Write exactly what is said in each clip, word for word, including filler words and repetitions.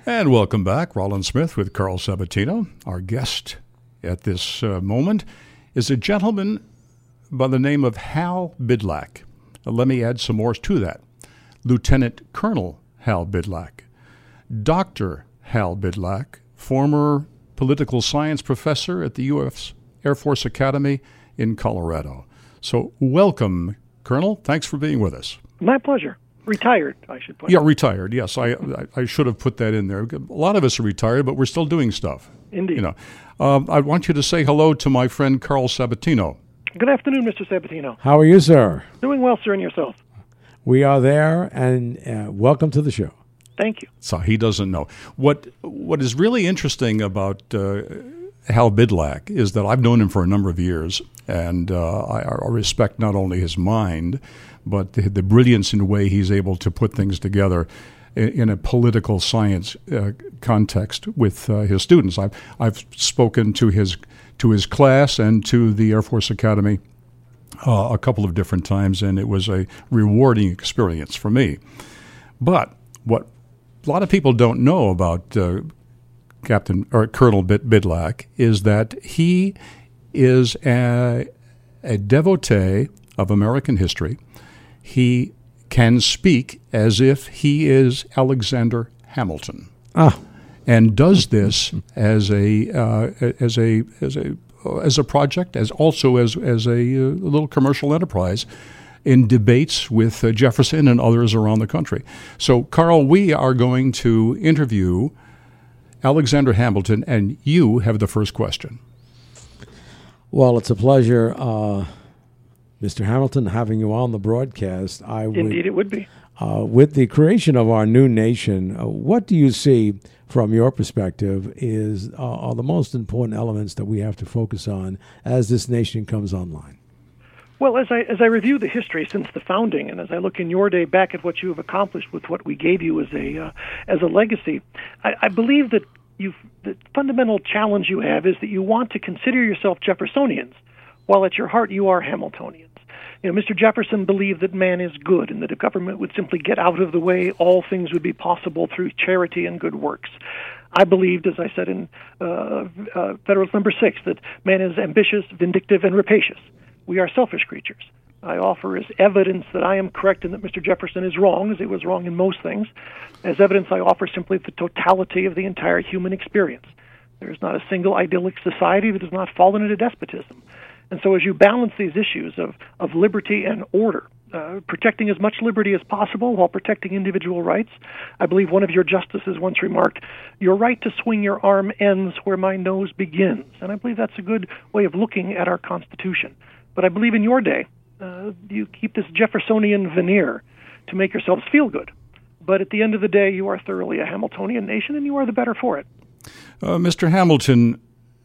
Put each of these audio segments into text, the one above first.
And welcome back. Roland Smith with Carl Sabatino. Our guest at this uh, moment is a gentleman by the name of Hal Bidlack. Uh, let me add some more to that. Lieutenant Colonel Hal Bidlack. Doctor Hal Bidlack, former political science professor at the U S Air Force Academy in Colorado. So welcome, Colonel. Thanks for being with us. My pleasure. Retired, I should put. Yeah, retired. Yes, I, I I should have put that in there. A lot of us are retired, but we're still doing stuff. Indeed. You know, um, I want you to say hello to my friend Carl Sabatino. Good afternoon, Mister Sabatino. How are you, sir? Doing well, sir, and yourself? We are there, and uh, welcome to the show. Thank you. So he doesn't know. What What is really interesting about uh, Hal Bidlack is that I've known him for a number of years, and uh, I, I respect not only his mind, but the, the brilliance in the way he's able to put things together in, in a political science uh, context with uh, his students. I've I've spoken to his to his class and to the Air Force Academy uh, a couple of different times, and it was a rewarding experience for me. But what a lot of people don't know about uh, Captain or Colonel Bid- Bidlack is that he is a, a devotee of American history. He can speak as if he is Alexander Hamilton, ah. and does this as a uh, as a as a as a project, as also as as a, a little commercial enterprise in debates with uh, Jefferson and others around the country. So, Carl, we are going to interview Alexander Hamilton, and you have the first question. Well, it's a pleasure. Uh Mister Hamilton, having you on the broadcast, I would, Indeed, it would be. Uh, with the creation of our new nation, uh, what do you see from your perspective is uh, are the most important elements that we have to focus on as this nation comes online? Well, as I as I review the history since the founding, and as I look in your day back at what you have accomplished with what we gave you as a uh, as a legacy, I, I believe that you the fundamental challenge you have is that you want to consider yourself Jeffersonians, while at your heart you are Hamiltonians. You know, Mister Jefferson believed that man is good and that if government would simply get out of the way, all things would be possible through charity and good works. I believed, as I said in uh, uh, Federalist Number Six, that man is ambitious, vindictive, and rapacious. We are selfish creatures. I offer as evidence that I am correct and that Mister Jefferson is wrong, as he was wrong in most things. As evidence, I offer simply the totality of the entire human experience. There is not a single idyllic society that has not fallen into despotism. And so as you balance these issues of, of liberty and order, uh, protecting as much liberty as possible while protecting individual rights, I believe one of your justices once remarked, "Your right to swing your arm ends where my nose begins." And I believe that's a good way of looking at our Constitution. But I believe in your day, uh, you keep this Jeffersonian veneer to make yourselves feel good. But at the end of the day, you are thoroughly a Hamiltonian nation, and you are the better for it. Uh, Mister Hamilton,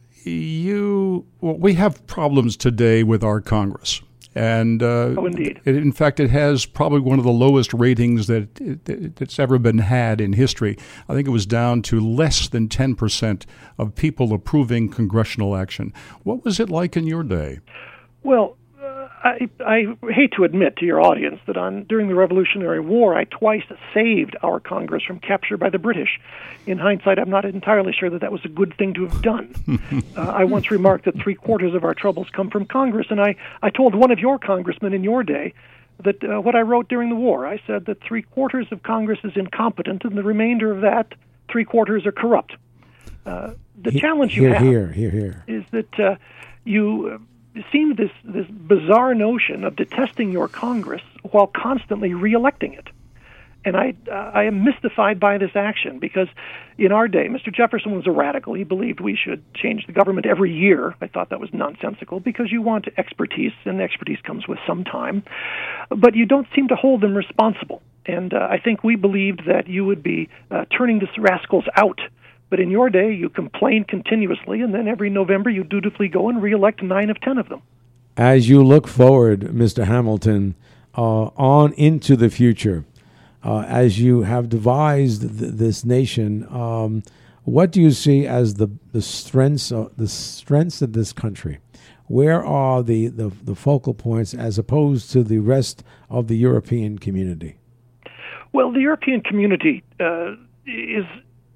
you well, we have problems today with our Congress, and uh, oh, indeed. It, in fact, it has probably one of the lowest ratings that it, that's ever been had in history. I think it was down to less than ten percent of people approving congressional action. What was it like in your day? Well, I, I hate to admit to your audience that on during the Revolutionary War, I twice saved our Congress from capture by the British. In hindsight, I'm not entirely sure that that was a good thing to have done. uh, I once remarked that three-quarters of our troubles come from Congress, and I, I told one of your congressmen in your day that uh, what I wrote during the war, I said that three-quarters of Congress is incompetent, and the remainder of that, three-quarters are corrupt. Uh, the he, challenge you here, have here, here, here. is that uh, you... Uh, seemed this this bizarre notion of detesting your Congress while constantly re-electing it. And I uh, I am mystified by this action because in our day, Mister Jefferson was a radical. He believed we should change the government every year. I thought that was nonsensical because you want expertise, and expertise comes with some time. But you don't seem to hold them responsible. And uh, I think we believed that you would be uh, turning these rascals out. But in your day, you complained continuously, and then every November you dutifully go and re-elect nine of ten of them. As you look forward, Mister Hamilton, uh, on into the future, uh, as you have devised th- this nation, um, what do you see as the the strengths of, the strengths of this country? Where are the, the, the focal points as opposed to the rest of the European community? Well, the European community uh, is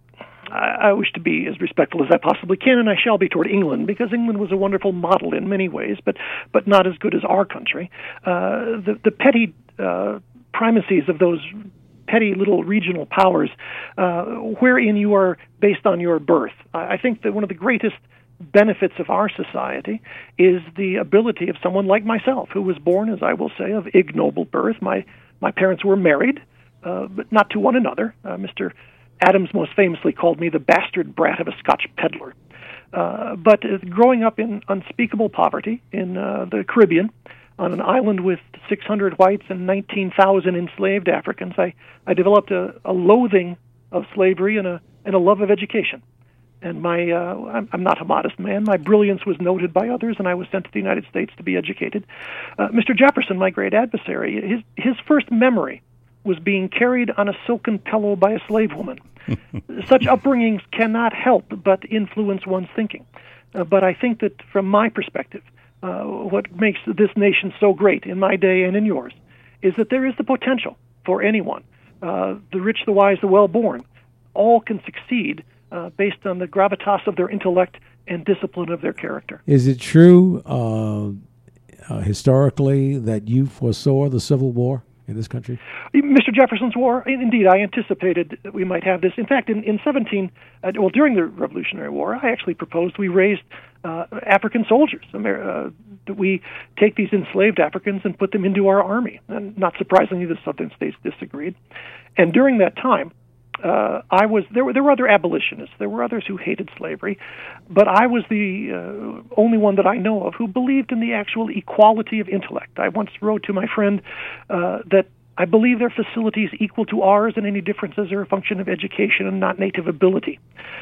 I, I wish to be as respectful as I possibly can, and I shall be toward England, because England was a wonderful model in many ways, but but not as good as our country. Uh, the the petty uh, primacies of those petty little regional powers, uh, wherein you are based on your birth. I, I think that one of the greatest benefits of our society is the ability of someone like myself, who was born, as I will say, of ignoble birth. My my parents were married, uh, but not to one another. Uh, Mister Adams most famously called me the bastard brat of a Scotch peddler. Uh, but uh, growing up in unspeakable poverty in uh, the Caribbean, on an island with six hundred whites and nineteen thousand enslaved Africans, I, I developed a, a loathing of slavery and a and a love of education. And my uh, I'm, I'm not a modest man. My brilliance was noted by others, and I was sent to the United States to be educated. Uh, Mister Jefferson, my great adversary, his his first memory was being carried on a silken pillow by a slave woman. Such upbringings cannot help but influence one's thinking. Uh, but I think that from my perspective, uh, what makes this nation so great in my day and in yours is that there is the potential for anyone, uh, the rich, the wise, the well-born, all can succeed uh, based on the gravitas of their intellect and discipline of their character. Is it true uh, uh, historically that you foresaw the Civil War in this country? Mister Jefferson's War, indeed, I anticipated that we might have this. In fact, in, in seventeen, uh, well, during the Revolutionary War, I actually proposed we raised uh, African soldiers, uh, that we take these enslaved Africans and put them into our army. And not surprisingly, the Southern states disagreed. And during that time, uh, I was there were there were other abolitionists. There were others who hated slavery, but I was the uh, only one that I know of who believed in the actual equality of intellect. I once wrote to my friend uh, that I believe their facilities equal to ours, and any differences are a function of education and not native ability.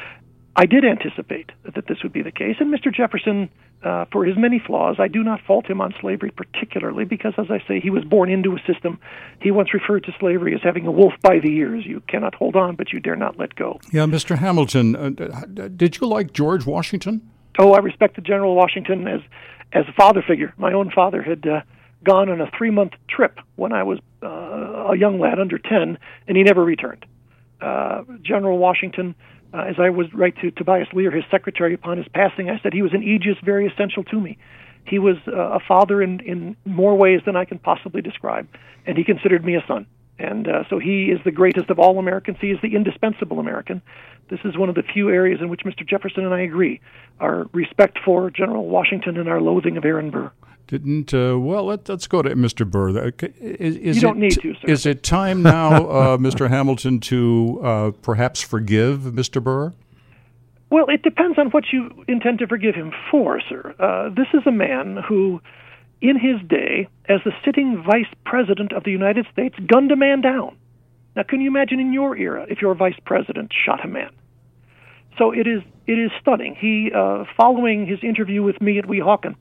I did anticipate that this would be the case, and Mister Jefferson, uh, for his many flaws, I do not fault him on slavery particularly, because, as I say, he was born into a system. He once referred to slavery as having a wolf by the ears. You cannot hold on, but you dare not let go. Yeah, Mister Hamilton, uh, did you like George Washington? Oh, I respected General Washington as as a father figure. My own father had uh, gone on a three-month trip when I was uh, a young lad, under ten, and he never returned. Uh, General Washington, Uh, as I was write to Tobias Lear, his secretary, upon his passing, I said he was an aegis very essential to me. He was uh, a father in, in more ways than I can possibly describe, and he considered me a son. And uh, so he is the greatest of all Americans. He is the indispensable American. This is one of the few areas in which Mister Jefferson and I agree, our respect for General Washington and our loathing of Aaron Burr. Didn't, uh, well, let, let's go to Mister Burr. Is, is you don't it, need to, sir. Is it time now, uh, Mister Hamilton, to uh, perhaps forgive Mister Burr? Well, it depends on what you intend to forgive him for, sir. Uh, this is a man who, in his day, as the sitting vice president of the United States, gunned a man down. Now, can you imagine in your era if your vice president shot a man? So it is it is stunning. He, uh, following his interview with me at Weehawken,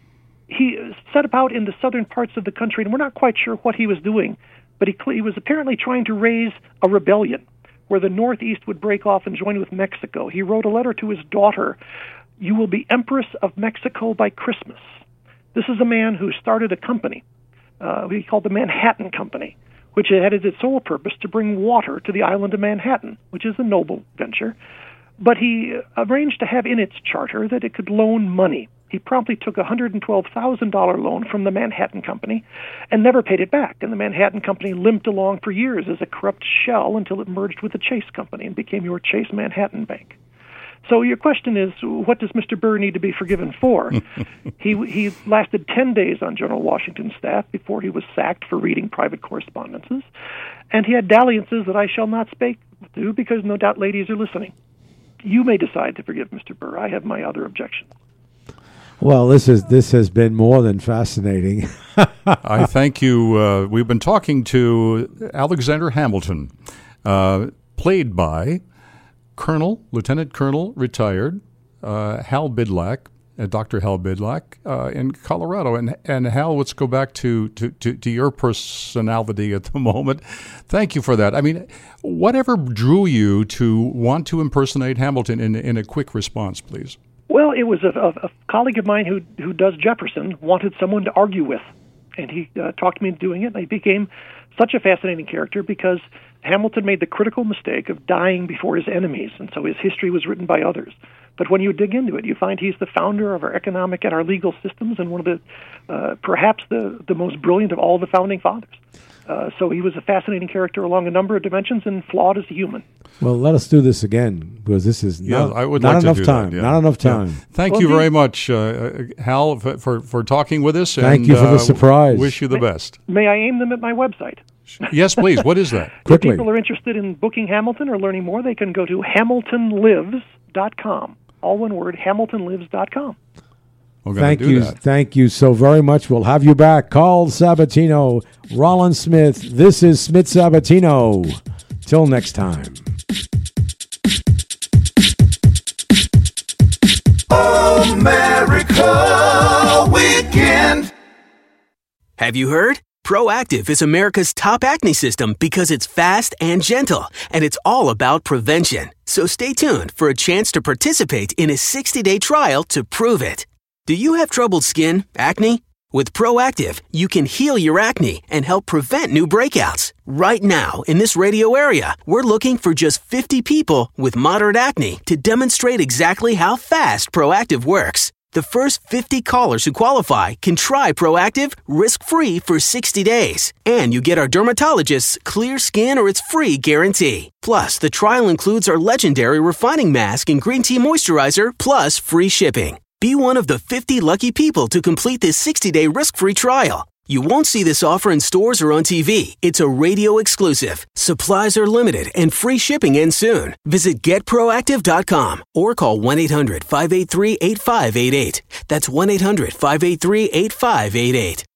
he set about in the southern parts of the country, and we're not quite sure what he was doing, but he, he was apparently trying to raise a rebellion where the Northeast would break off and join with Mexico. He wrote a letter to his daughter, "You will be Empress of Mexico by Christmas." This is a man who started a company, uh, he called the Manhattan Company, which had as its sole purpose to bring water to the island of Manhattan, which is a noble venture. But he arranged to have in its charter that it could loan money. He promptly took a one hundred twelve thousand dollars loan from the Manhattan Company and never paid it back. And the Manhattan Company limped along for years as a corrupt shell until it merged with the Chase Company and became your Chase Manhattan Bank. So your question is, what does Mister Burr need to be forgiven for? he he lasted ten days on General Washington's staff before he was sacked for reading private correspondences. And he had dalliances that I shall not speak to because no doubt ladies are listening. You may decide to forgive Mister Burr. I have my other objections. Well, this is this has been more than fascinating. I thank you. Uh, we've been talking to Alexander Hamilton, uh, played by Colonel, Lieutenant Colonel, retired, uh, Hal Bidlack, uh, Doctor Hal Bidlack, uh, in Colorado. And and Hal, let's go back to, to, to, to your personality at the moment. Thank you for that. I mean, whatever drew you to want to impersonate Hamilton in in a quick response, please? Well, it was a, a, a colleague of mine who who does Jefferson wanted someone to argue with, and he uh, talked me into doing it. And I became such a fascinating character because Hamilton made the critical mistake of dying before his enemies, and so his history was written by others. But when you dig into it, you find he's the founder of our economic and our legal systems, and one of the, uh, perhaps the, the most brilliant of all the founding fathers. Uh, so he was a fascinating character along a number of dimensions and flawed as a human. Well, let us do this again, because this is yeah, not, I would not like enough to do time. That, yeah. Not enough time. Yeah. Thank well, you the, very much, uh, Hal, for, for, for talking with us. Thank and, you for the uh, surprise. Wish you the may, best. May I aim them at my website? Yes, please. What is that? Quickly. If people are interested in booking Hamilton or learning more, they can go to hamilton lives dot com. All one word, hamilton lives dot com. Thank do you. that. Thank you so very much. We'll have you back. Carl Sabatino, Rollins Smith. This is Smith Sabatino. Till next time. America Weekend. Have you heard? Proactive is America's top acne system because it's fast and gentle, and it's all about prevention. So stay tuned for a chance to participate in a sixty-day trial to prove it. Do you have troubled skin, acne? With Proactive, you can heal your acne and help prevent new breakouts. Right now, in this radio area, we're looking for just fifty people with moderate acne to demonstrate exactly how fast Proactive works. The first fifty callers who qualify can try Proactive risk-free for sixty days. And you get our dermatologist's clear skin or it's free guarantee. Plus, the trial includes our legendary refining mask and green tea moisturizer, plus free shipping. Be one of the fifty lucky people to complete this sixty-day risk-free trial. You won't see this offer in stores or on T V. It's a radio exclusive. Supplies are limited and free shipping ends soon. Visit get proactive dot com or call one eight hundred five eight three eight five eight eight. That's one eight hundred five eight three eight five eight eight.